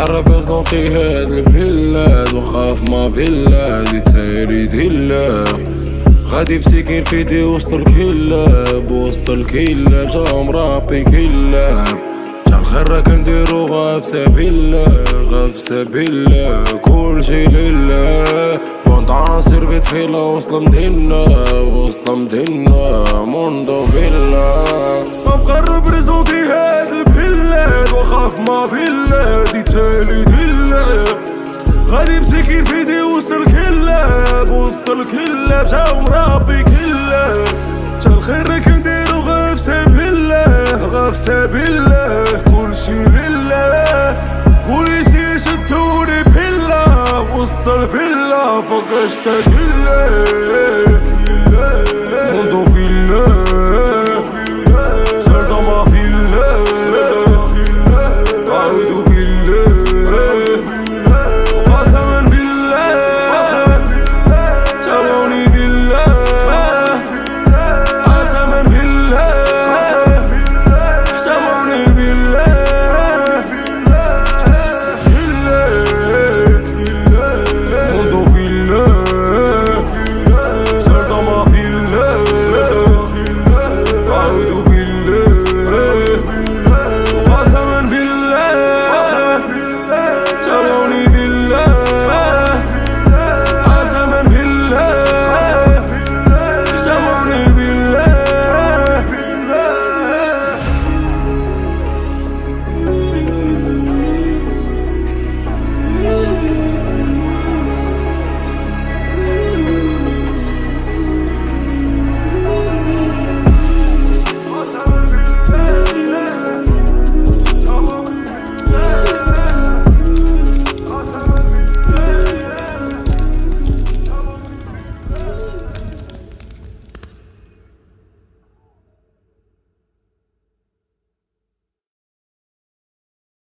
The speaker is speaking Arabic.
ريبريزونتي هاد البلاد وخاف ما فيلا تالي ديلا غادي بسكين في يدي وسط الكلاب وسط الكلاب جا مرابي كلاب جا الخير راك نديرو غاف سبيل الله كلشي لله بونطا سيرفيت فيلا وسط مدينة موندو فيلا غنبقى ريبريزونتي هاد البلاد وخاف ما فيلا تالي ديلا غادي مسكين في يدي وسط الكلاب جاو مرابي كلاب جا الخير راك نديرو غاف سبيل الله كلشي لله بوليسي شدوني بيلا وسط الفيلا فوق اشتاق موندو فيلا